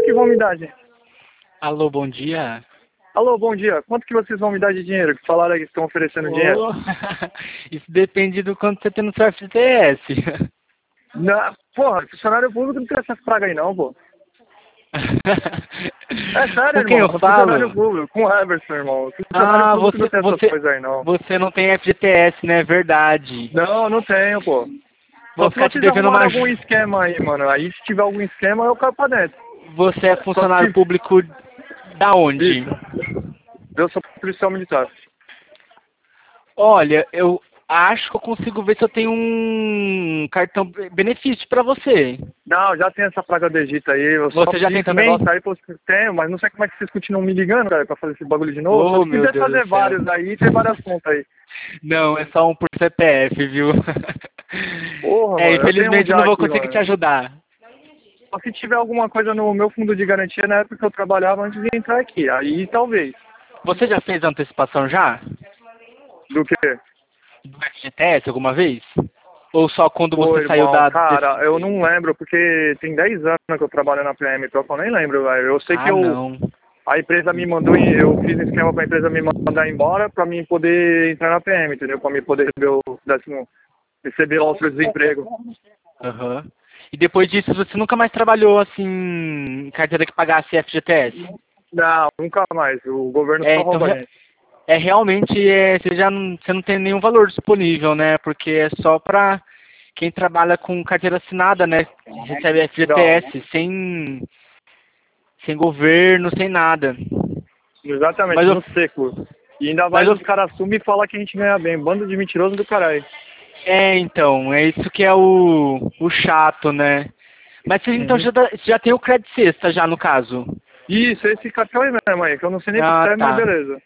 que vão me dar, gente? Alô, bom dia. Alô, bom dia. Quanto que vocês vão me dar de dinheiro? Que falaram aí que estão oferecendo dinheiro. Ô, isso depende do quanto você tem no seu FGTS. Não, porra, funcionário público não tem essas pragas aí não, pô. É sério, Com quem irmão. eu Funcionário falo? público. Com o Everson, irmão. Funcionário Ah, público não tem essas coisas aí não. você não tem FGTS, né? Verdade. Não, não tenho, pô. Só Vou se ficar te vocês devendo arrumarem uma... algum esquema aí, mano. Aí se tiver algum esquema, eu caio pra dentro. Você é Só funcionário se... público da onde? Isso. Eu sou policial militar. Olha, eu acho que eu consigo ver se eu tenho um cartão benefício pra você. Não, já tem essa praga do Egito aí. Eu só Você já fiz tem esse também? negócio aí, pô, tenho, mas não sei como é que vocês continuam me ligando, cara, pra fazer esse bagulho de novo. Só Oh, se meu quiser Deus fazer do céu. vários aí, tem várias contas aí. Não, é só um por CPF, viu? Porra, É, mano, eu tenho um infelizmente eu já não vou aqui, conseguir te mano. ajudar. Só se tiver alguma coisa no meu fundo de garantia na época que eu trabalhava antes de entrar aqui. Aí talvez. Você já fez antecipação já? Do que? Do FGTS alguma vez? Ou só quando Pô, você saiu irmão, da... cara, eu não lembro, porque tem 10 anos que eu trabalho na PM, então eu nem lembro, velho. Eu sei que Ah, não. a empresa me mandou, eu fiz um esquema pra empresa me mandar embora pra mim poder entrar na PM, entendeu? Pra mim poder receber o auxílio-desemprego. Aham. E depois disso você nunca mais trabalhou, assim, em carteira que pagasse FGTS? Não, nunca mais. O governo É, só então rouba a gente. realmente você não tem nenhum valor disponível, né? Porque é só pra quem trabalha com carteira assinada, né? Recebe Não, FGTS, sem governo, sem nada. exatamente, Mas eu, no seco. E ainda mas vai eu, os caras assumem e falar que a gente ganha bem. Bando de mentiroso do caralho. então, é isso que é o chato, né? Mas você então Uhum. já tem o Credit Sexta já no caso. Isso, esse cartão aí mesmo aí, que eu não sei nem o que Ah, é, mas tá. beleza.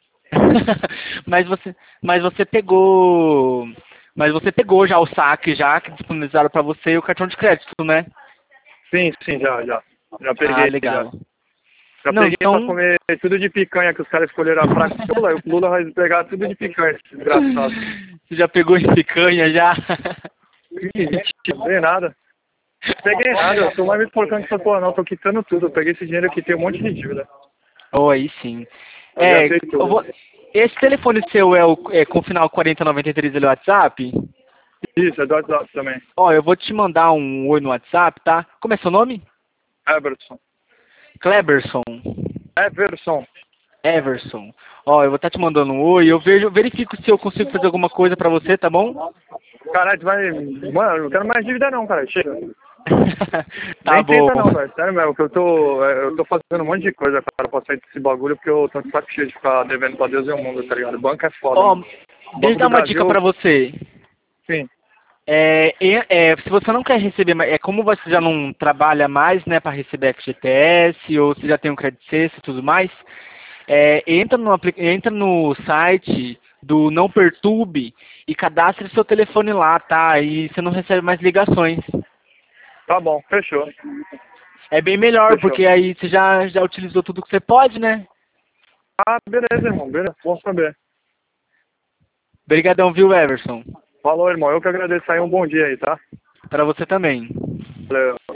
Mas você pegou, mas você pegou já o saque já que disponibilizaram para você e o cartão de crédito, né? Sim, sim, já. Já Ah, peguei, já. legal. Já Não, peguei pra então comer tudo de picanha, que os caras escolheram a praga do Lula, e o Lula vai pegar tudo de picanha, esse desgraçado. você já pegou em picanha já? Ih, não peguei nada. Peguei nada, eu tô mais me importando que essa porra não, tô quitando tudo. Eu peguei esse dinheiro aqui, tem um monte de dívida. Oh, aí sim. Adiantei tudo. Esse telefone seu com o final 4093 ali no WhatsApp? Isso, é do WhatsApp também. Ó, eu vou te mandar um oi no WhatsApp, tá? Como é seu nome? Everson. Cleberson. Everson. Everson. Ó, eu vou estar te mandando um oi, verifico se eu consigo fazer alguma coisa pra você, tá bom? Caralho, tu vai. Mano, eu não quero mais dívida não, cara. Chega. Tá Nem bom. tenta não, velho. Sério mesmo, que eu tô fazendo um monte de coisa, cara, pra sair desse bagulho, porque eu tô de saco cheio de ficar devendo pra Deus e o mundo, tá ligado? Banco é foda, Ó, mano. deixa Banco eu dar do uma dica Brasil, pra você. sim. Se você não quer receber, como você já não trabalha mais, né, para receber FGTS, ou você já tem um Credit Sexta e tudo mais, entra no site do Não Perturbe e cadastre seu telefone lá, tá? E você não recebe mais ligações. Tá bom, fechou. É bem melhor, Fechou. porque aí você já utilizou tudo que você pode, né? Ah, beleza, irmão, beleza. Bom saber. Obrigadão, viu, Everson? Falou, irmão. Eu que agradeço aí. Um bom dia aí, tá? Para você também. Valeu.